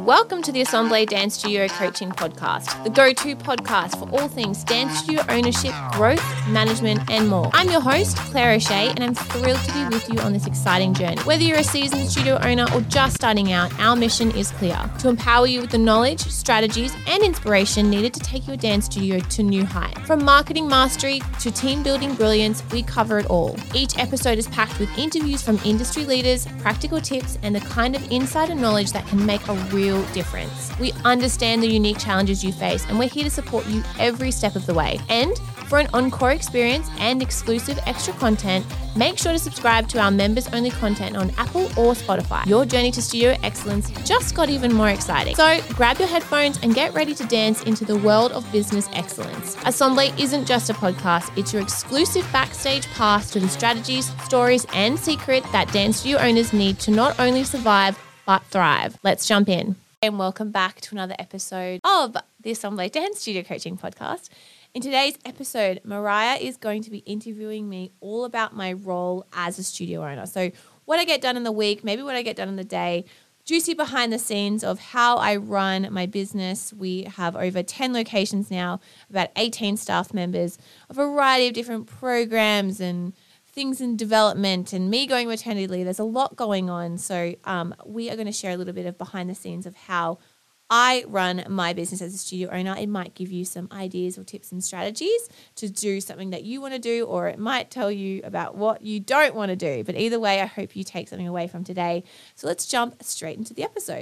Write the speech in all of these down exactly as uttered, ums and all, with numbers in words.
welcome to the Assemble Dance Studio Coaching Podcast, the go-to podcast for all things dance studio ownership, growth, management, and more. I'm your host, Claire O'Shea, and I'm thrilled to be with you on this exciting journey. Whether you're a seasoned studio owner or just starting out, our mission is clear: to empower you with the knowledge, strategies, and inspiration needed to take your dance studio to new heights. From marketing mastery to team building brilliance, we cover it all. Each episode is packed with interviews from industry leaders, practical tips, and the kind of insider knowledge that can make a real difference. We understand the unique challenges you face, and we're here to support you every step of the way. And for an encore experience and exclusive extra content, make sure to subscribe to our members-only content on Apple or Spotify. Your journey to studio excellence just got even more exciting. So grab your headphones and get ready to dance into the world of business excellence. Assemble isn't just a podcast, it's your exclusive backstage pass to the strategies, stories, and secrets that dance studio owners need to not only survive, but thrive. Let's jump in. And welcome back to another episode of the Assemble Dance Studio Coaching Podcast. In today's episode, Mariah is going to be interviewing me all about my role as a studio owner. So what I get done in the week, maybe what I get done in the day, juicy behind the scenes of how I run my business. We have over ten locations now, about eighteen staff members, a variety of different programs and things in development, and me going maternity leave. There's a lot going on. So um, we are going to share a little bit of behind the scenes of how I run my business as a studio owner. It might give you some ideas or tips and strategies to do something that you want to do, or it might tell you about what you don't want to do. But either way, I hope you take something away from today. So let's jump straight into the episode.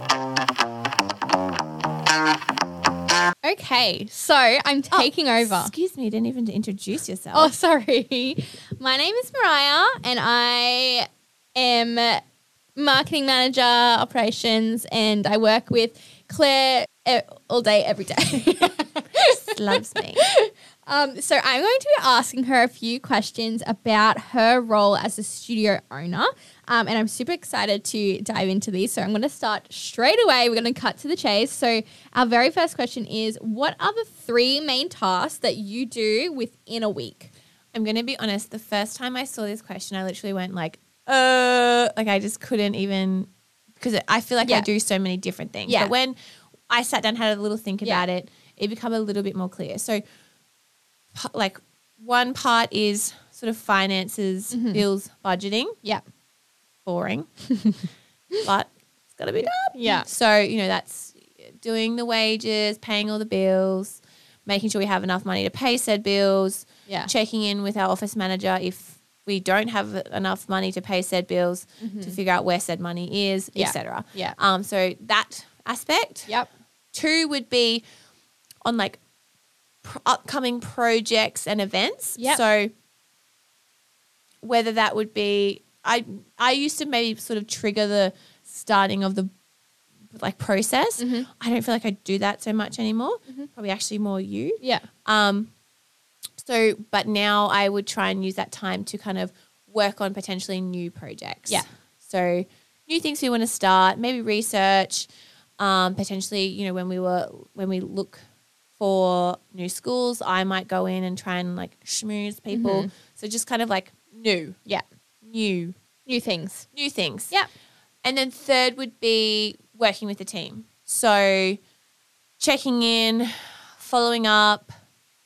Okay, so I'm taking oh, over. Excuse me, you didn't even introduce yourself. Oh, sorry. My name is Mariah, and I am marketing manager, operations, and I work with Claire all day, every day. Just loves me. Um, so I'm going to be asking her a few questions about her role as a studio owner, um, and I'm super excited to dive into these. So I'm going to start straight away. We're going to cut to the chase. So our very first question is, what are the three main tasks that you do within a week? I'm going to be honest. The first time I saw this question, I literally went like, uh, like I just couldn't even, because I feel like yeah. I do so many different things. Yeah. But when I sat down, had a little think yeah. about it, it became a little bit more clear. So like one part is sort of finances, mm-hmm. bills, budgeting. Yeah. Boring. But it's got to be done. Yeah. So, you know, that's doing the wages, paying all the bills, making sure we have enough money to pay said bills, Yeah. checking in with our office manager if we don't have enough money to pay said bills, mm-hmm. to figure out where said money is, Yeah. et cetera. Yeah. Um, so that aspect. Yep. Two would be on like pr- upcoming projects and events. Yep. So whether that would be, I I used to maybe sort of trigger the starting of the like process. Mm-hmm. I don't feel like I do that so much anymore. Mm-hmm. Probably actually more you. Yeah. Um. So, but now I would try and use that time to kind of work on potentially new projects. Yeah. So new things we want to start, maybe research, um, potentially, you know, when we were, when we look for new schools, I might go in and try and like schmooze people. Mm-hmm. So just kind of like new, Yeah. new, New things. new things. Yeah. And then third would be working with the team. So checking in, following up,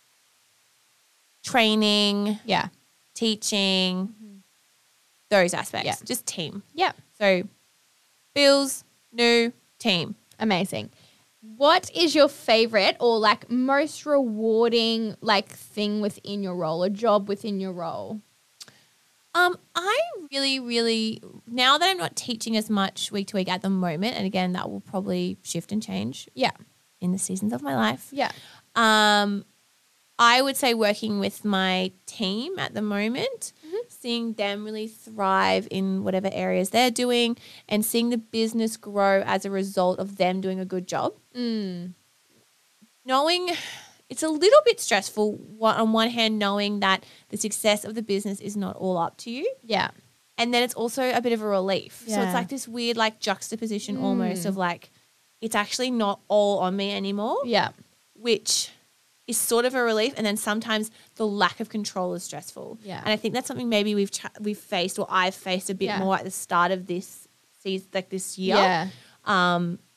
training, Yeah. teaching, mm-hmm. those aspects. Yeah. Just team. Yeah. So bills, new, team. Amazing. What is your favorite or like most rewarding like thing within your role, a job within your role? Um, I really, really, now that I'm not teaching as much week to week at the moment, and again, that will probably shift and change Yeah. in the seasons of my life. Yeah. Um, I would say working with my team at the moment, mm-hmm. seeing them really thrive in whatever areas they're doing and seeing the business grow as a result of them doing a good job. Mm. Knowing it's a little bit stressful on one hand, knowing that the success of the business is not all up to you. Yeah. And then it's also a bit of a relief. Yeah. So it's like this weird like juxtaposition mm. almost of like, it's actually not all on me anymore. Yeah. Which is sort of a relief, and then sometimes the lack of control is stressful. Yeah. And I think that's something maybe we've ch- we've faced, or I've faced a bit yeah. more at the start of this season, like this year. Yeah. Um,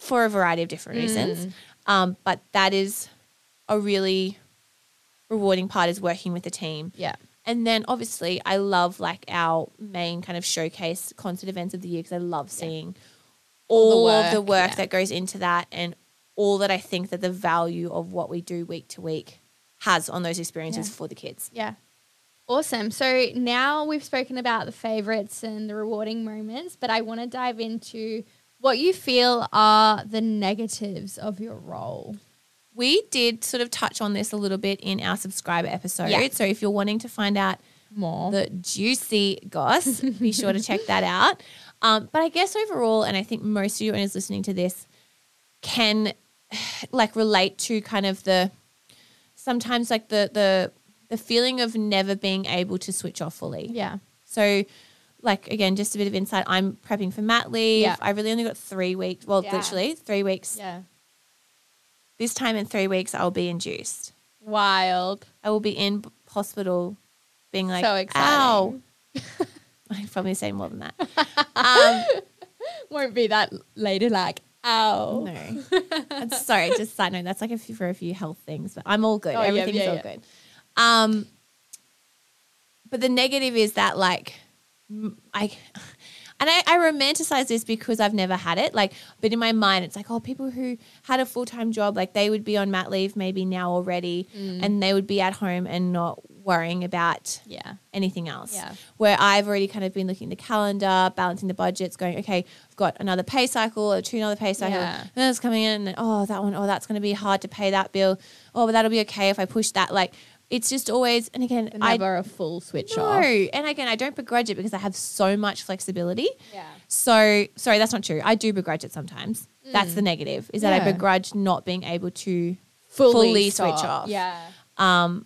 for a variety of different reasons. Um, but that is a really rewarding part, is working with the team. Yeah. And then obviously I love like our main kind of showcase concert events of the year, because I love seeing all, all of the work yeah. that goes into that, and all that I think that the value of what we do week to week has on those experiences yeah. for the kids. Yeah. Awesome. So now we've spoken about the favorites and the rewarding moments, but I want to dive into what you feel are the negatives of your role. We did sort of touch on this a little bit in our subscriber episode. Yeah. So if you're wanting to find out more the juicy goss, be sure to check that out. Um, but I guess overall, and I think most of you owners listening to this can like relate to kind of the sometimes like the the the feeling of never being able to switch off fully. Yeah. So like, again, just a bit of insight. I'm prepping for mat leave. Yeah. I really only got three weeks. Well, yeah. literally three weeks. Yeah. This time in three weeks, I'll be induced. Wild. I will be in hospital being like, so exciting. Ow. I'd probably say more than that. Um, Won't be that later, like, ow. No. I'm sorry, just side note. That's like a few, for a few health things, but I'm all good. Oh, Everything's yeah, yeah, all yeah. good. Um, but the negative is that like, I, and I, I romanticize this because I've never had it. Like, but in my mind, it's like, oh, people who had a full-time job, like they would be on mat leave maybe now already, mm. and they would be at home and not worrying about yeah. anything else. Yeah. Where I've already kind of been looking at the calendar, balancing the budgets, going, okay, I've got another pay cycle or two another pay cycle. Yeah. And then it's coming in, and then, oh, that one, oh, that's going to be hard to pay that bill. Oh, but that'll be okay if I push that. Like, it's just always, and again, never I, a full switch no. off. And again, I don't begrudge it because I have so much flexibility. Yeah. So, sorry, that's not true. I do begrudge it sometimes. Mm. That's the negative, is that yeah. I begrudge not being able to fully, fully switch off. Yeah. Um,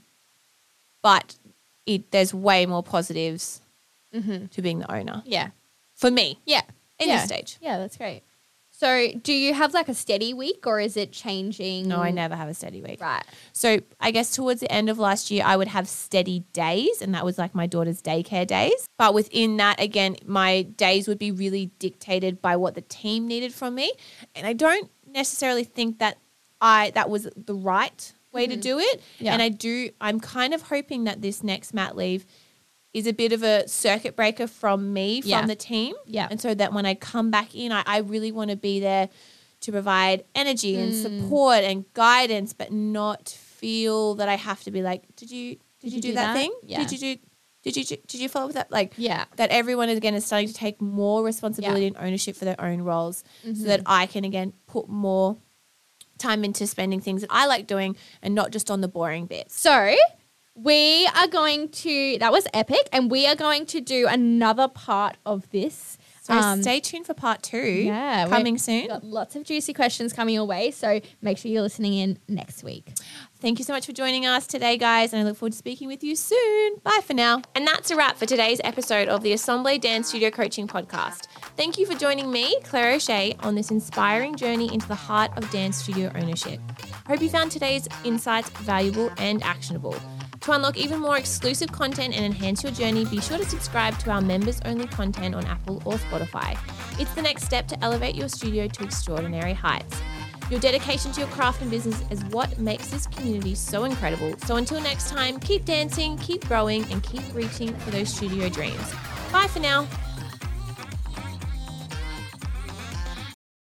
but it, there's way more positives mm-hmm. to being the owner. Yeah. For me. Yeah. In yeah. this stage. Yeah, that's great. So do you have like a steady week, or is it changing? No, I never have a steady week. Right. So I guess towards the end of last year, I would have steady days, and that was like my daughter's daycare days. But within that, again, my days would be really dictated by what the team needed from me. And I don't necessarily think that I that was the right way mm-hmm. to do it. Yeah. And I do, I'm kind of hoping that this next mat leave is a bit of a circuit breaker from me, from yeah. the team. Yeah. And so that when I come back in, I, I really want to be there to provide energy mm. and support and guidance, but not feel that I have to be like, did you did, did you, you do, do that, that thing? Yeah. Did you do did you did you follow up with that? Like yeah. that everyone again is starting to take more responsibility yeah. and ownership for their own roles, mm-hmm. so that I can again put more time into spending things that I like doing and not just on the boring bits. So we are going to, that was epic, and we are going to do another part of this. So um, stay tuned for part two. Yeah. Coming soon. Got lots of juicy questions coming your way, so make sure you're listening in next week. Thank you so much for joining us today, guys, and I look forward to speaking with you soon. Bye for now. And that's a wrap for today's episode of the Assemble Dance Studio Coaching Podcast. Thank you for joining me, Claire O'Shea, on this inspiring journey into the heart of dance studio ownership. I hope you found today's insights valuable and actionable. To unlock even more exclusive content and enhance your journey, be sure to subscribe to our members-only content on Apple or Spotify. It's the next step to elevate your studio to extraordinary heights. Your dedication to your craft and business is what makes this community so incredible. So until next time, keep dancing, keep growing, and keep reaching for those studio dreams. Bye for now.